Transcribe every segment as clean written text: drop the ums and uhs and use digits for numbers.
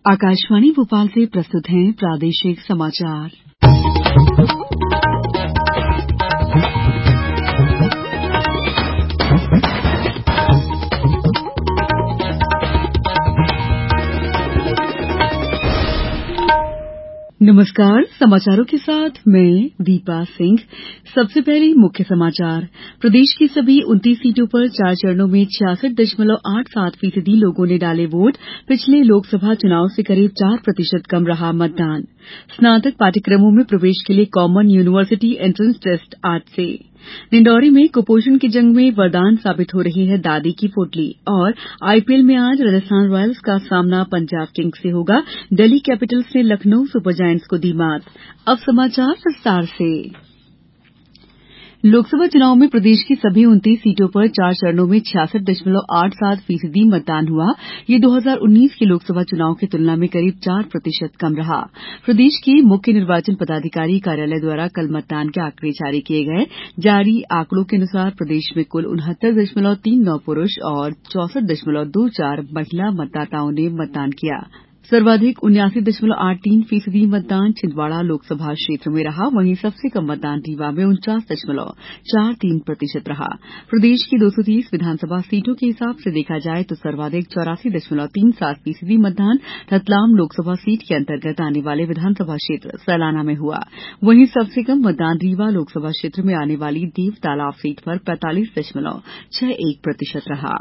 आकाशवाणी भोपाल से प्रस्तुत हैं प्रादेशिक समाचार। नमस्कार, समाचारों के साथ मैं दीपा सिंह। सबसे पहले मुख्य समाचार। प्रदेश की सभी 29 सीटों पर 4 चरणों में 66.87% लोगों ने डाले वोट। पिछले लोकसभा चुनाव से करीब 4% कम रहा मतदान। स्नातक पाठ्यक्रमों में प्रवेश के लिए कॉमन यूनिवर्सिटी एंट्रेंस टेस्ट आज से। डिंडौरी में कुपोषण की जंग में वरदान साबित हो रही है दादी की पोटली। और आईपीएल में आज राजस्थान रॉयल्स का सामना पंजाब किंग्स से होगा। दिल्ली कैपिटल्स ने लखनऊ सुपर जायंट्स को दी मात। अब समाचार विस्तार से। लोकसभा चुनाव में प्रदेश की सभी 29 सीटों पर 4 चरणों में 66.87% मतदान हुआ। ये 2019 के लोकसभा चुनाव की तुलना में करीब 4% कम रहा। प्रदेश के मुख्य निर्वाचन पदाधिकारी कार्यालय द्वारा कल मतदान के आंकड़े जारी किए गए। जारी आंकड़ों के अनुसार प्रदेश में कुल 69.39 पुरुष और 64.24 महिला मतदाताओं ने मतदान किया। सर्वाधिक 79.83% मतदान छिंदवाड़ा लोकसभा क्षेत्र में रहा। वहीं सबसे कम मतदान रीवा में 49.43% रहा। प्रदेश की 230 विधानसभा सीटों के हिसाब से देखा जाए तो सर्वाधिक 84.37% मतदान रतलाम लोकसभा सीट के अंतर्गत आने वाले विधानसभा क्षेत्र सैलाना में हुआ। वहीं सबसे कम मतदान रीवा लोकसभा क्षेत्र में आने वाली देव तालाब सीट पर 45.61% रहा।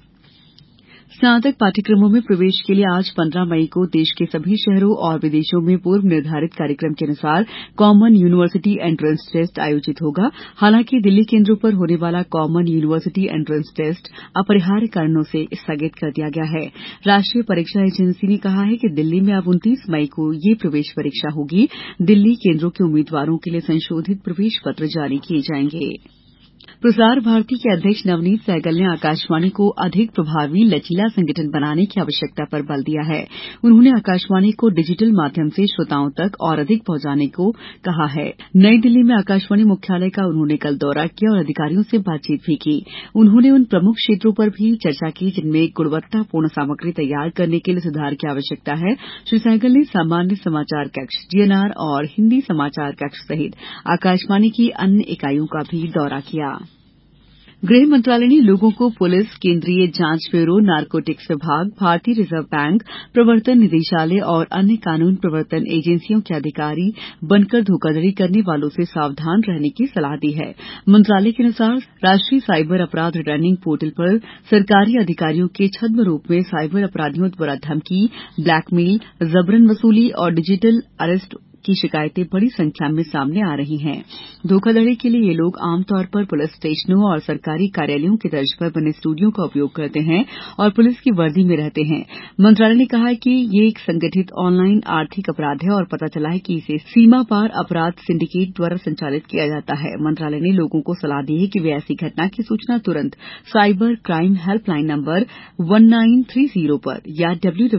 स्नातक पाठ्यक्रमों में प्रवेश के लिए आज 15 मई को देश के सभी शहरों और विदेशों में पूर्व निर्धारित कार्यक्रम के अनुसार कॉमन यूनिवर्सिटी एंट्रेंस टेस्ट आयोजित होगा। हालांकि दिल्ली केंद्रों पर होने वाला कॉमन यूनिवर्सिटी एंट्रेंस टेस्ट अपरिहार्य कारणों से स्थगित कर दिया गया है। राष्ट्रीय परीक्षा एजेंसी ने कहा है कि दिल्ली में अब 29 मई को ये प्रवेश परीक्षा होगी। दिल्ली केंद्रों के उम्मीदवारों के लिए संशोधित प्रवेश पत्र जारी किए जाएंगे। प्रसार भारती के अध्यक्ष नवनीत सहगल ने आकाशवाणी को अधिक प्रभावी लचीला संगठन बनाने की आवश्यकता पर बल दिया है। उन्होंने आकाशवाणी को डिजिटल माध्यम से श्रोताओं तक और अधिक पहुंचाने को कहा है। नई दिल्ली में आकाशवाणी मुख्यालय का उन्होंने कल दौरा किया और अधिकारियों से बातचीत भी की। उन्होंने उन प्रमुख क्षेत्रों पर भी चर्चा की जिनमें गुणवत्तापूर्ण सामग्री तैयार करने के लिए सुधार की आवश्यकता है। श्री सहगल ने सामान्य समाचार कक्ष जीएनआर और हिन्दी समाचार कक्ष सहित आकाशवाणी की अन्य इकाइयों का भी दौरा किया। गृह मंत्रालय ने लोगों को पुलिस, केंद्रीय जांच ब्यूरो, नारकोटिक्स विभाग, भारतीय रिजर्व बैंक, प्रवर्तन निदेशालय और अन्य कानून प्रवर्तन एजेंसियों के अधिकारी बनकर धोखाधड़ी करने वालों से सावधान रहने की सलाह दी है। मंत्रालय के अनुसार राष्ट्रीय साइबर अपराध रिटर्निंग पोर्टल पर सरकारी अधिकारियों के छद्म रूप में साइबर अपराधियों द्वारा धमकी, ब्लैकमेल, जबरन वसूली और डिजिटल अरेस्ट की शिकायतें बड़ी संख्या में सामने आ रही हैं। धोखाधड़ी के लिए ये लोग आमतौर पर पुलिस स्टेशनों और सरकारी कार्यालयों की तर्ज पर बने स्टूडियो का उपयोग करते हैं और पुलिस की वर्दी में रहते हैं। मंत्रालय ने कहा है कि ये एक संगठित ऑनलाइन आर्थिक अपराध है और पता चला है कि इसे सीमा पार अपराध सिंडिकेट द्वारा संचालित किया जाता है। मंत्रालय ने लोगों को सलाह दी है कि वे ऐसी घटना की सूचना तुरंत साइबर क्राइम हेल्पलाइन नंबर 1930 पर या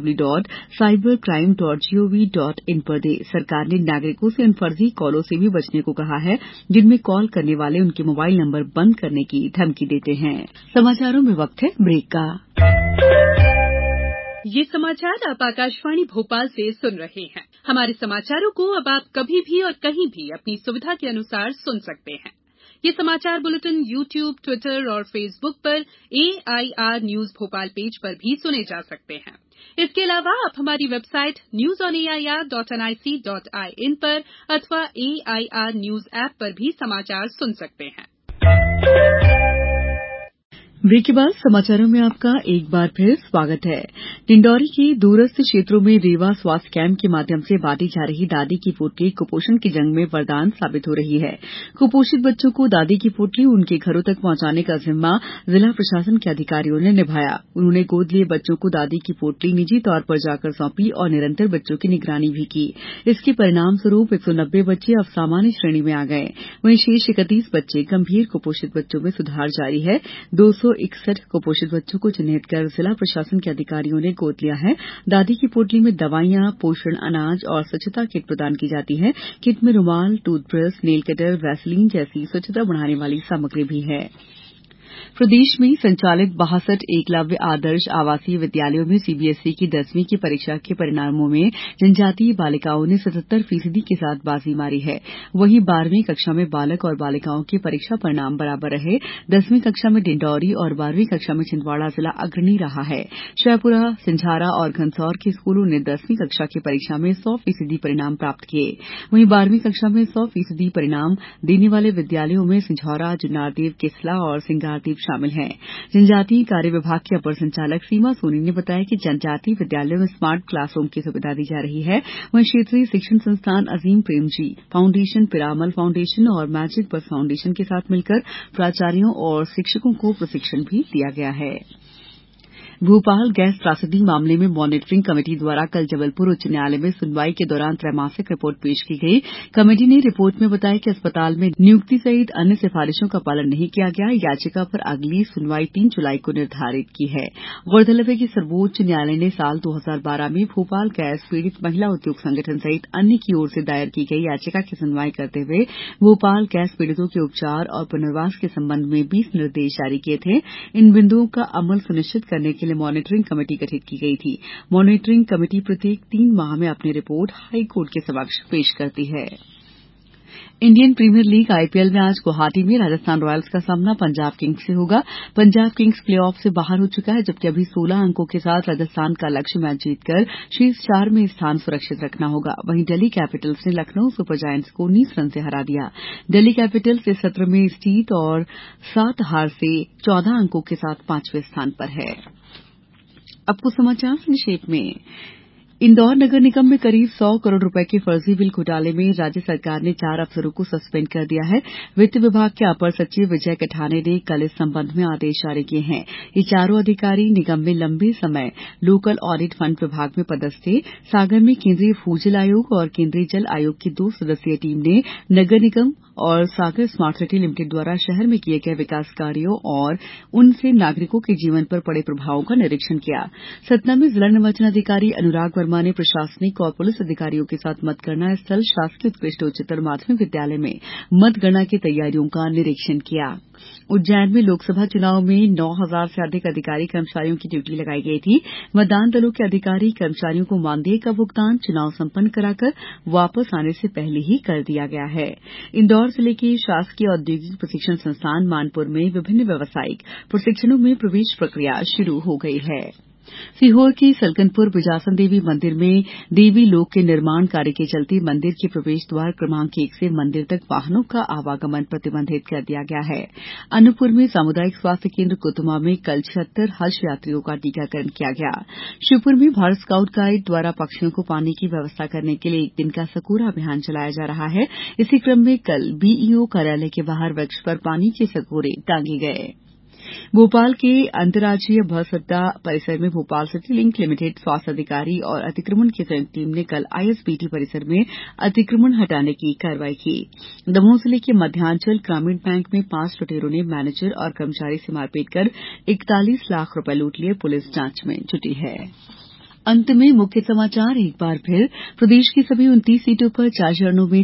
www.cybercrime.gov.in पर दें। सरकार ने नागरिकों से इन फर्जी कॉलों से भी बचने को कहा है जिनमें कॉल करने वाले उनके मोबाइल नंबर बंद करने की धमकी देते हैं। समाचारों में वक्त है ब्रेक का। ये समाचार आप आकाशवाणी भोपाल से सुन रहे हैं। हमारे समाचारों को अब आप कभी भी और कहीं भी अपनी सुविधा के अनुसार सुन सकते हैं। ये समाचार बुलेटिन YouTube, ट्विटर और फेसबुक पर AIR न्यूज भोपाल पेज पर भी सुने जा सकते हैं। इसके अलावा आप हमारी वेबसाइट newsonair.nic.in पर अथवा AIR न्यूज ऐप पर भी समाचार सुन सकते हैं। ब्रेक के बाद समाचारों में आपका एक बार फिर स्वागत है। डिंडौरी के दूरस्थ क्षेत्रों में रेवा स्वास्थ्य कैंप के माध्यम से बांटी जा रही दादी की पोटली कुपोषण की जंग में वरदान साबित हो रही है। कुपोषित बच्चों को दादी की पोटली उनके घरों तक पहुंचाने का जिम्मा जिला प्रशासन के अधिकारियों ने निभाया। उन्होंने गोद लिए बच्चों को दादी की पोटली निजी तौर पर जाकर सौंपी और निरंतर बच्चों की निगरानी भी की। इसके परिणाम स्वरूप 190 बच्चे अब सामान्य श्रेणी में आ गए। वहीं शेष 31 बच्चे गंभीर कुपोषित बच्चों में सुधार जारी है। 261 कुपोषित बच्चों को चिन्हित कर जिला प्रशासन के अधिकारियों ने गोद लिया है। दादी की पोटली में दवाइयां, पोषण अनाज और स्वच्छता किट प्रदान की जाती है। किट में रुमाल, टूथब्रश, नेल कटर, वैसलीन जैसी स्वच्छता बढ़ाने वाली सामग्री भी है। प्रदेश में संचालित 62 एकलव्य आदर्श आवासीय विद्यालयों में सीबीएसई की 10वीं की परीक्षा के परिणामों में जनजातीय बालिकाओं ने 77% के साथ बाजी मारी है। वहीं 12वीं कक्षा में बालक और बालिकाओं के परीक्षा परिणाम बराबर रहे। 10वीं कक्षा में डिंडौरी और 12वीं कक्षा में छिंदवाड़ा जिला अग्रणी रहा है। शाहपुरा, सिंझारा और घनसौर के स्कूलों ने 10वीं कक्षा की परीक्षा में 100% परिणाम प्राप्त किए। वहीं 12वीं कक्षा में 100% परिणाम देने वाले विद्यालयों में सिंझौरा, जुन्नारदेव, किसला और सिंगारदेव शामिल हैं। जनजातीय कार्य विभाग की अपर संचालक सीमा सोनी ने बताया कि जनजातीय विद्यालयों में स्मार्ट क्लासरूम की सुविधा दी जा रही है। वहीं क्षेत्रीय शिक्षण संस्थान अजीम प्रेमजी फाउंडेशन, पिरामल फाउंडेशन और मैजिक बस फाउंडेशन के साथ मिलकर प्राचार्यों और शिक्षकों को प्रशिक्षण भी दिया गया है। भोपाल गैस त्रासदी मामले में मॉनिटरिंग कमेटी द्वारा कल जबलपुर उच्च न्यायालय में सुनवाई के दौरान त्रैमासिक रिपोर्ट पेश की गई। कमेटी ने रिपोर्ट में बताया कि अस्पताल में नियुक्ति सहित अन्य सिफारिशों का पालन नहीं किया गया। याचिका पर अगली सुनवाई 3 जुलाई को निर्धारित की है। गौरतलब है कि सर्वोच्च न्यायालय ने साल 2012 में भोपाल गैस पीड़ित महिला उद्योग संगठन सहित अन्य की ओर से दायर की गई याचिका की सुनवाई करते हुए भोपाल गैस पीड़ितों के उपचार और पुनर्वास के संबंध में 20 निर्देश जारी किए थे। इन बिंदुओं का अमल सुनिश्चित करने के लिए मॉनिटरिंग कमेटी गठित की गई थी। मॉनिटरिंग कमेटी प्रत्येक 3 माह में अपनी रिपोर्ट हाईकोर्ट के समक्ष पेश करती है। इंडियन प्रीमियर लीग आईपीएल में आज गुवाहाटी में राजस्थान रॉयल्स का सामना पंजाब किंग्स से होगा। पंजाब किंग्स प्लेऑफ से बाहर हो चुका है, जबकि अभी 16 अंकों के साथ राजस्थान का लक्ष्य मैच जीतकर शीर्ष 4 में स्थान सुरक्षित रखना होगा। वहीं दिल्ली कैपिटल्स ने लखनऊ सुपर जायंट्स को 19 रन से हरा दिया। दिल्ली कैपिटल्स इस सत्र में इस जीत और 7 हार से 14 अंकों के साथ 5वें स्थान पर है। अब कुछ समाचार संक्षेप में। इंदौर नगर निगम में करीब 100 करोड़ रुपए के फर्जी बिल घोटाले में राज्य सरकार ने 4 अफसरों को सस्पेंड कर दिया है। वित्त विभाग के अपर सचिव विजय कठाने ने कल इस संबंध में आदेश जारी किए हैं। ये चारों अधिकारी निगम में लंबे समय लोकल ऑडिट फंड विभाग में पदस्थ थे। सागर में केंद्रीय भूजल आयोग और केंद्रीय जल आयोग की 2 सदस्यीय टीम ने नगर निगम और सागर स्मार्ट सिटी लिमिटेड द्वारा शहर में किए गए विकास कार्यों और उनसे नागरिकों के जीवन पर पड़े प्रभावों का निरीक्षण किया। सतना में जिला निर्वाचन अधिकारी अनुराग वर्मा ने प्रशासनिक और पुलिस अधिकारियों के साथ मतगणना स्थल शासकीय उत्कृष्ट उच्चतर माध्यमिक विद्यालय में मतगणना की तैयारियों का निरीक्षण किया। उज्जैन में लोकसभा चुनाव में 9,000 से अधिक अधिकारी कर्मचारियों की ड्यूटी लगाई गई थी। मतदान दलों के अधिकारी कर्मचारियों को मानदेय का भुगतान चुनाव संपन्न कराकर वापस आने से पहले ही कर दिया गया है। इंदौर जिले के शासकीय औद्योगिक प्रशिक्षण संस्थान मानपुर में विभिन्न व्यावसायिक प्रशिक्षणों में प्रवेश प्रक्रिया शुरू हो गई है। सीहोर के सलकनपुर बिजासन देवी मंदिर में देवी लोक के निर्माण कार्य के चलते मंदिर के प्रवेश द्वार क्रमांक 1 से मंदिर तक वाहनों का आवागमन प्रतिबंधित कर दिया गया है। अनूपपुर में सामुदायिक स्वास्थ्य केंद्र कुतुमा में कल 76 हज यात्रियों का टीकाकरण किया गया। श्योपुर में भारत स्काउट गाइड द्वारा पक्षियों को पानी की व्यवस्था करने के लिए 1 दिन का सकोरा अभियान चलाया जा रहा है। इसी क्रम में कल बीईओ कार्यालय के बाहर वृक्ष पर पानी के सकोरे टांगे गए। भोपाल के अंतर्राज्यीय बस अड्डा परिसर में भोपाल सिटी लिंक लिमिटेड स्वास्थ्य अधिकारी और अतिक्रमण की संयुक्त टीम ने कल आईएसबीटी परिसर में अतिक्रमण हटाने की कार्रवाई की। दमोह जिले के मध्यांचल ग्रामीण बैंक में 5 लुटेरों ने मैनेजर और कर्मचारी से मारपीट कर 41 लाख रुपए लूट लिए। पुलिस जांच में जुटी है। अंत में मुख्य समाचार एक बार फिर। प्रदेश की सभी 29 सीटों पर 4 चरणों में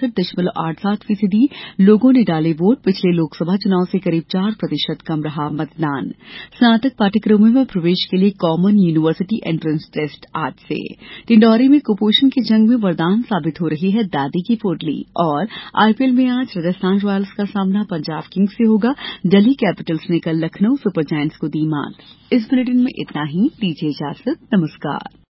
66.87% लोगों ने डाले वोट। पिछले लोकसभा चुनाव से करीब 4% कम रहा मतदान। स्नातक पाठ्यक्रमों में प्रवेश के लिए कॉमन यूनिवर्सिटी एंट्रेंस टेस्ट आज से। डिंडौरी में कुपोषण की जंग में वरदान साबित हो रही है दादी की पोटली। और आईपीएल में आज राजस्थान रॉयल्स का सामना पंजाब किंग्स से होगा। दिल्ली कैपिटल्स ने कल लखनऊ सुपर जायंट्स को दी मात। इस बुलेटिन में इतना ही। दीजिए इजाजत। नमस्कार।